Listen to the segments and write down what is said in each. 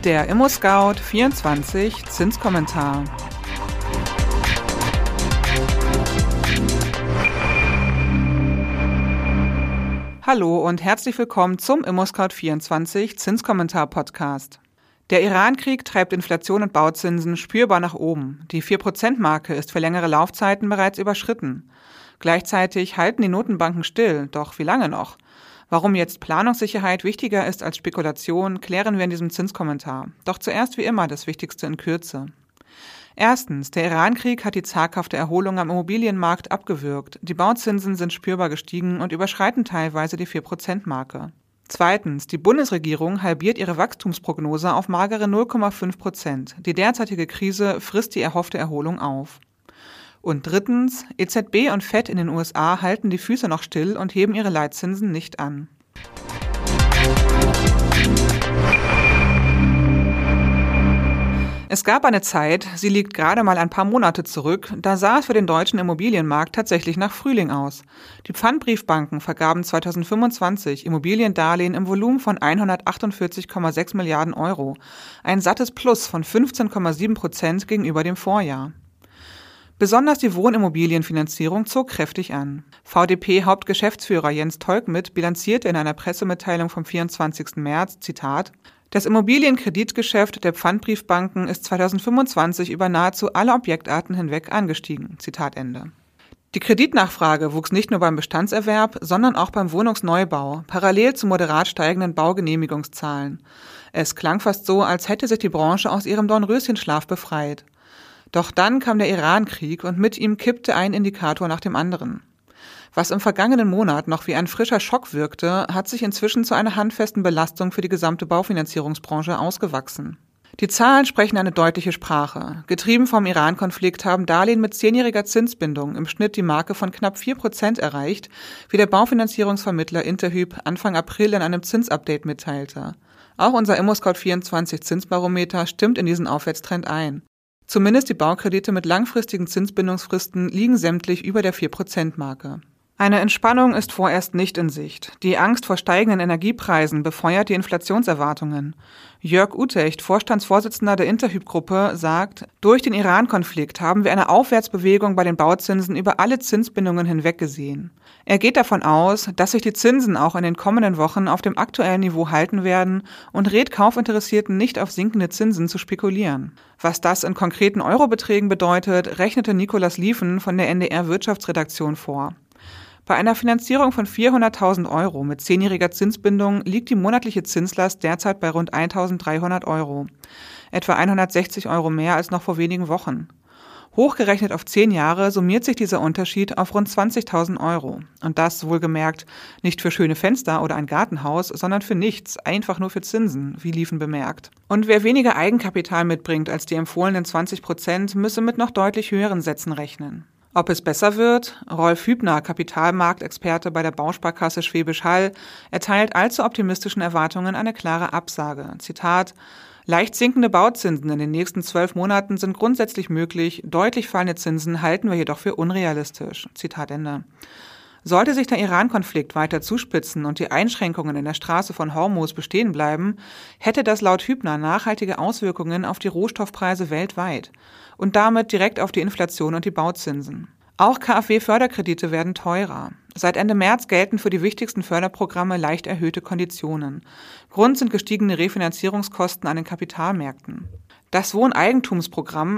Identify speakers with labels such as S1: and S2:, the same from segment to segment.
S1: Der ImmoScout24 Zinskommentar. Hallo und herzlich willkommen zum ImmoScout24 Zinskommentar-Podcast. Der Iran-Krieg treibt Inflation und Bauzinsen spürbar nach oben. Die 4%-Marke ist für längere Laufzeiten bereits überschritten. Gleichzeitig halten die Notenbanken still, doch wie lange noch? Warum jetzt Planungssicherheit wichtiger ist als Spekulation, klären wir in diesem Zinskommentar. Doch zuerst wie immer das Wichtigste in Kürze. Erstens, der Iran-Krieg hat die zaghafte Erholung am Immobilienmarkt abgewürgt. Die Bauzinsen sind spürbar gestiegen und überschreiten teilweise die 4%-Marke. Zweitens, die Bundesregierung halbiert ihre Wachstumsprognose auf magere 0,5%. Die derzeitige Krise frisst die erhoffte Erholung auf. Und drittens, EZB und FED in den USA halten die Füße noch still und heben ihre Leitzinsen nicht an. Es gab eine Zeit, sie liegt gerade mal ein paar Monate zurück, da sah es für den deutschen Immobilienmarkt tatsächlich nach Frühling aus. Die Pfandbriefbanken vergaben 2025 Immobiliendarlehen im Volumen von 148,6 Milliarden Euro, ein sattes Plus von 15,7% gegenüber dem Vorjahr. Besonders die Wohnimmobilienfinanzierung zog kräftig an. VDP-Hauptgeschäftsführer Jens Tolkmitt bilanzierte in einer Pressemitteilung vom 24. März, Zitat, das Immobilienkreditgeschäft der Pfandbriefbanken ist 2025 über nahezu alle Objektarten hinweg angestiegen. Zitat Ende. Die Kreditnachfrage wuchs nicht nur beim Bestandserwerb, sondern auch beim Wohnungsneubau, parallel zu moderat steigenden Baugenehmigungszahlen. Es klang fast so, als hätte sich die Branche aus ihrem Dornröschenschlaf befreit. Doch dann kam der Iran-Krieg und mit ihm kippte ein Indikator nach dem anderen. Was im vergangenen Monat noch wie ein frischer Schock wirkte, hat sich inzwischen zu einer handfesten Belastung für die gesamte Baufinanzierungsbranche ausgewachsen. Die Zahlen sprechen eine deutliche Sprache. Getrieben vom Iran-Konflikt haben Darlehen mit 10-jähriger Zinsbindung im Schnitt die Marke von knapp 4% erreicht, wie der Baufinanzierungsvermittler Interhyp Anfang April in einem Zinsupdate mitteilte. Auch unser ImmoScout24 Zinsbarometer stimmt in diesen Aufwärtstrend ein. Zumindest die Baukredite mit langfristigen Zinsbindungsfristen liegen sämtlich über der 4%-Marke. Eine Entspannung ist vorerst nicht in Sicht. Die Angst vor steigenden Energiepreisen befeuert die Inflationserwartungen. Jörg Utecht, Vorstandsvorsitzender der Interhyp-Gruppe, sagt, durch den Iran-Konflikt haben wir eine Aufwärtsbewegung bei den Bauzinsen über alle Zinsbindungen hinweg gesehen. Er geht davon aus, dass sich die Zinsen auch in den kommenden Wochen auf dem aktuellen Niveau halten werden und rät Kaufinteressierten nicht auf sinkende Zinsen zu spekulieren. Was das in konkreten Eurobeträgen bedeutet, rechnete Nicolas Lieven von der NDR Wirtschaftsredaktion vor. Bei einer Finanzierung von 400.000 Euro mit 10-jähriger Zinsbindung liegt die monatliche Zinslast derzeit bei rund 1.300 Euro, etwa 160 Euro mehr als noch vor wenigen Wochen. Hochgerechnet auf 10 Jahre summiert sich dieser Unterschied auf rund 20.000 Euro. Und das wohlgemerkt nicht für schöne Fenster oder ein Gartenhaus, sondern für nichts, einfach nur für Zinsen, wie Lieven bemerkt. Und wer weniger Eigenkapital mitbringt als die empfohlenen 20%, müsse mit noch deutlich höheren Sätzen rechnen. Ob es besser wird? Rolf Hübner, Kapitalmarktexperte bei der Bausparkasse Schwäbisch Hall, erteilt allzu optimistischen Erwartungen eine klare Absage. Zitat: Leicht sinkende Bauzinsen in den nächsten 12 Monaten sind grundsätzlich möglich, deutlich fallende Zinsen halten wir jedoch für unrealistisch. Zitat Ende. Sollte sich der Iran-Konflikt weiter zuspitzen und die Einschränkungen in der Straße von Hormuz bestehen bleiben, hätte das laut Hübner nachhaltige Auswirkungen auf die Rohstoffpreise weltweit und damit direkt auf die Inflation und die Bauzinsen. Auch KfW-Förderkredite werden teurer. Seit Ende März gelten für die wichtigsten Förderprogramme leicht erhöhte Konditionen. Grund sind gestiegene Refinanzierungskosten an den Kapitalmärkten. Das Wohneigentumsprogramm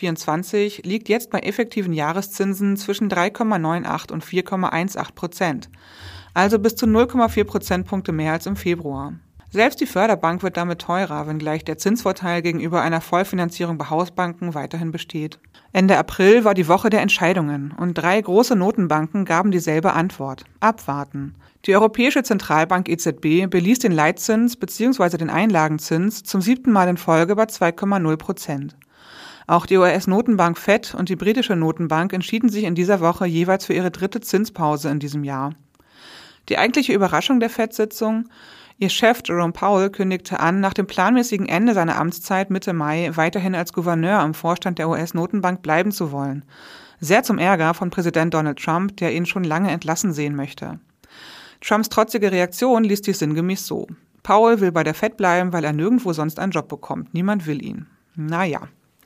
S1: 124 liegt jetzt bei effektiven Jahreszinsen zwischen 3,98 und 4,18%, also bis zu 0,4 Prozentpunkte mehr als im Februar. Selbst die Förderbank wird damit teurer, wenngleich der Zinsvorteil gegenüber einer Vollfinanzierung bei Hausbanken weiterhin besteht. Ende April war die Woche der Entscheidungen und 3 große Notenbanken gaben dieselbe Antwort: Abwarten. Die Europäische Zentralbank EZB beließ den Leitzins bzw. den Einlagenzins zum 7. Mal in Folge bei 2,0%. Auch die US-Notenbank FED und die britische Notenbank entschieden sich in dieser Woche jeweils für ihre 3. Zinspause in diesem Jahr. Die eigentliche Überraschung der FED-Sitzung: Ihr Chef Jerome Powell kündigte an, nach dem planmäßigen Ende seiner Amtszeit Mitte Mai weiterhin als Gouverneur im Vorstand der US-Notenbank bleiben zu wollen. Sehr zum Ärger von Präsident Donald Trump, der ihn schon lange entlassen sehen möchte. Trumps trotzige Reaktion liest sich sinngemäß so: Powell will bei der Fed bleiben, weil er nirgendwo sonst einen Job bekommt. Niemand will ihn. Naja.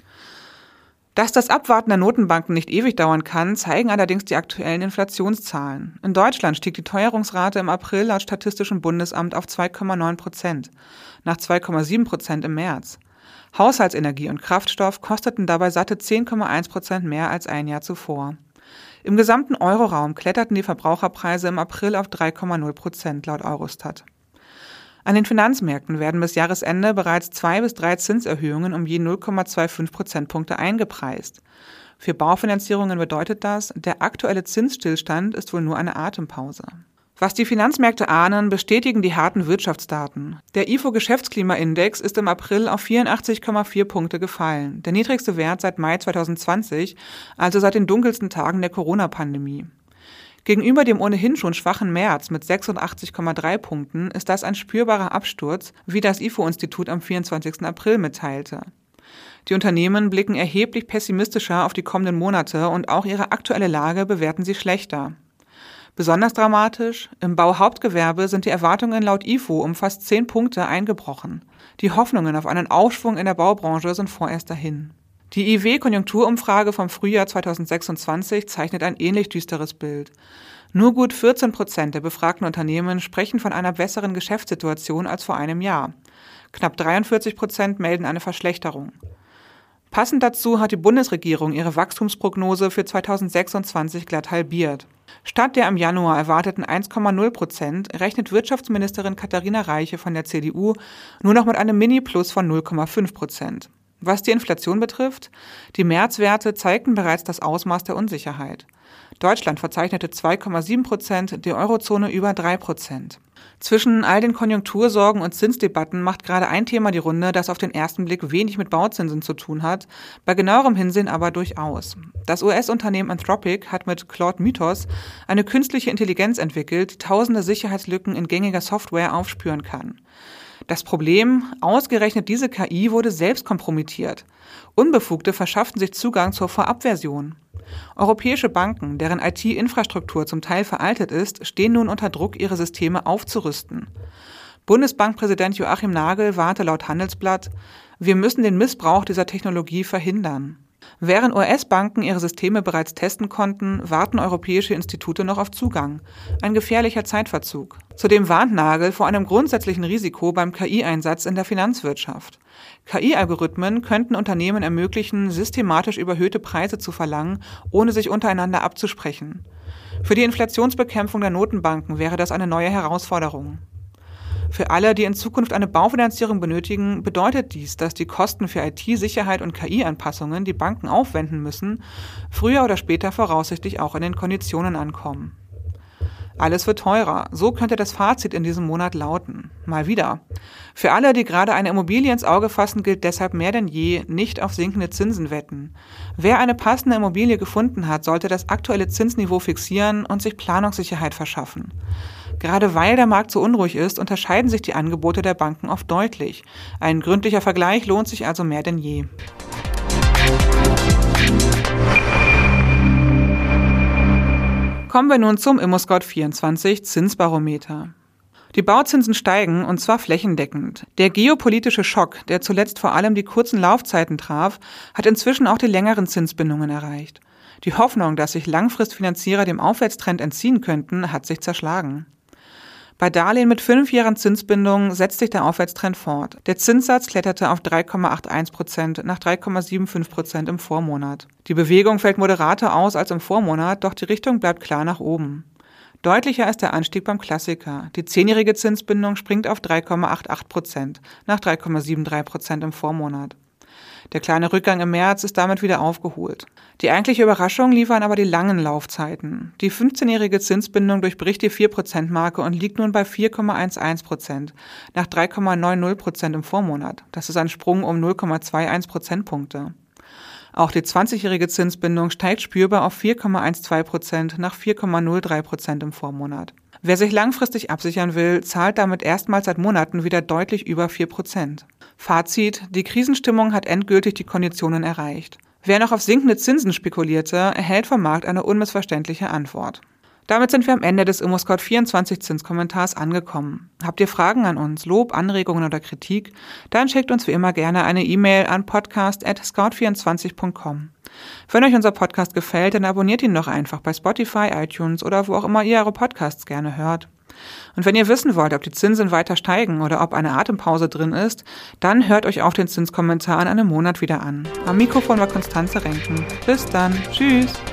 S1: Dass das Abwarten der Notenbanken nicht ewig dauern kann, zeigen allerdings die aktuellen Inflationszahlen. In Deutschland stieg die Teuerungsrate im April laut Statistischem Bundesamt auf 2,9%, nach 2,7% im März. Haushaltsenergie und Kraftstoff kosteten dabei satte 10,1% mehr als ein Jahr zuvor. Im gesamten Euroraum kletterten die Verbraucherpreise im April auf 3,0% laut Eurostat. An den Finanzmärkten werden bis Jahresende bereits 2 bis 3 Zinserhöhungen um je 0,25 Prozentpunkte eingepreist. Für Baufinanzierungen bedeutet das, der aktuelle Zinsstillstand ist wohl nur eine Atempause. Was die Finanzmärkte ahnen, bestätigen die harten Wirtschaftsdaten. Der IFO-Geschäftsklimaindex ist im April auf 84,4 Punkte gefallen, der niedrigste Wert seit Mai 2020, also seit den dunkelsten Tagen der Corona-Pandemie. Gegenüber dem ohnehin schon schwachen März mit 86,3 Punkten ist das ein spürbarer Absturz, wie das IFO-Institut am 24. April mitteilte. Die Unternehmen blicken erheblich pessimistischer auf die kommenden Monate und auch ihre aktuelle Lage bewerten sie schlechter. Besonders dramatisch, im Bauhauptgewerbe sind die Erwartungen laut IFO um fast 10 Punkte eingebrochen. Die Hoffnungen auf einen Aufschwung in der Baubranche sind vorerst dahin. Die IW-Konjunkturumfrage vom Frühjahr 2026 zeichnet ein ähnlich düsteres Bild. Nur gut 14% der befragten Unternehmen sprechen von einer besseren Geschäftssituation als vor einem Jahr. Knapp 43% melden eine Verschlechterung. Passend dazu hat die Bundesregierung ihre Wachstumsprognose für 2026 glatt halbiert. Statt der im Januar erwarteten 1,0% rechnet Wirtschaftsministerin Katharina Reiche von der CDU nur noch mit einem Mini-Plus von 0,5%. Was die Inflation betrifft, die Märzwerte zeigten bereits das Ausmaß der Unsicherheit. Deutschland verzeichnete 2,7%, die Eurozone über 3%. Zwischen all den Konjunktursorgen und Zinsdebatten macht gerade ein Thema die Runde, das auf den ersten Blick wenig mit Bauzinsen zu tun hat, bei genauerem Hinsehen aber durchaus. Das US-Unternehmen Anthropic hat mit Claude Mythos eine künstliche Intelligenz entwickelt, die tausende Sicherheitslücken in gängiger Software aufspüren kann. Das Problem, ausgerechnet diese KI wurde selbst kompromittiert. Unbefugte verschafften sich Zugang zur Vorabversion. Europäische Banken, deren IT-Infrastruktur zum Teil veraltet ist, stehen nun unter Druck, ihre Systeme aufzurüsten. Bundesbankpräsident Joachim Nagel warnte laut Handelsblatt: Wir müssen den Missbrauch dieser Technologie verhindern. Während US-Banken ihre Systeme bereits testen konnten, warten europäische Institute noch auf Zugang. Ein gefährlicher Zeitverzug. Zudem warnt Nagel vor einem grundsätzlichen Risiko beim KI-Einsatz in der Finanzwirtschaft. KI-Algorithmen könnten Unternehmen ermöglichen, systematisch überhöhte Preise zu verlangen, ohne sich untereinander abzusprechen. Für die Inflationsbekämpfung der Notenbanken wäre das eine neue Herausforderung. Für alle, die in Zukunft eine Baufinanzierung benötigen, bedeutet dies, dass die Kosten für IT-Sicherheit und KI-Anpassungen, die Banken aufwenden müssen, früher oder später voraussichtlich auch in den Konditionen ankommen. Alles wird teurer, so könnte das Fazit in diesem Monat lauten. Mal wieder. Für alle, die gerade eine Immobilie ins Auge fassen, gilt deshalb mehr denn je, nicht auf sinkende Zinsen wetten. Wer eine passende Immobilie gefunden hat, sollte das aktuelle Zinsniveau fixieren und sich Planungssicherheit verschaffen. Gerade weil der Markt so unruhig ist, unterscheiden sich die Angebote der Banken oft deutlich. Ein gründlicher Vergleich lohnt sich also mehr denn je. Kommen wir nun zum ImmoScout24 Zinsbarometer. Die Bauzinsen steigen, und zwar flächendeckend. Der geopolitische Schock, der zuletzt vor allem die kurzen Laufzeiten traf, hat inzwischen auch die längeren Zinsbindungen erreicht. Die Hoffnung, dass sich Langfristfinanzierer dem Aufwärtstrend entziehen könnten, hat sich zerschlagen. Bei Darlehen mit 5-jährigen Zinsbindungen setzt sich der Aufwärtstrend fort. Der Zinssatz kletterte auf 3,81% nach 3,75% im Vormonat. Die Bewegung fällt moderater aus als im Vormonat, doch die Richtung bleibt klar nach oben. Deutlicher ist der Anstieg beim Klassiker. Die 10-jährige Zinsbindung springt auf 3,88% nach 3,73% im Vormonat. Der kleine Rückgang im März ist damit wieder aufgeholt. Die eigentliche Überraschung liefern aber die langen Laufzeiten. Die 15-jährige Zinsbindung durchbricht die 4%-Marke und liegt nun bei 4,11% nach 3,90% im Vormonat. Das ist ein Sprung um 0,21 Prozentpunkte. Auch die 20-jährige Zinsbindung steigt spürbar auf 4,12% nach 4,03% im Vormonat. Wer sich langfristig absichern will, zahlt damit erstmals seit Monaten wieder deutlich über 4%. Fazit: Die Krisenstimmung hat endgültig die Konditionen erreicht. Wer noch auf sinkende Zinsen spekulierte, erhält vom Markt eine unmissverständliche Antwort. Damit sind wir am Ende des ImmoScout24 Zinskommentars angekommen. Habt ihr Fragen an uns, Lob, Anregungen oder Kritik? Dann schickt uns wie immer gerne eine E-Mail an podcast@scout24.com. Wenn euch unser Podcast gefällt, dann abonniert ihn doch einfach bei Spotify, iTunes oder wo auch immer ihr eure Podcasts gerne hört. Und wenn ihr wissen wollt, ob die Zinsen weiter steigen oder ob eine Atempause drin ist, dann hört euch auch den Zinskommentar in einem Monat wieder an. Am Mikrofon war Konstanze Renken. Bis dann. Tschüss.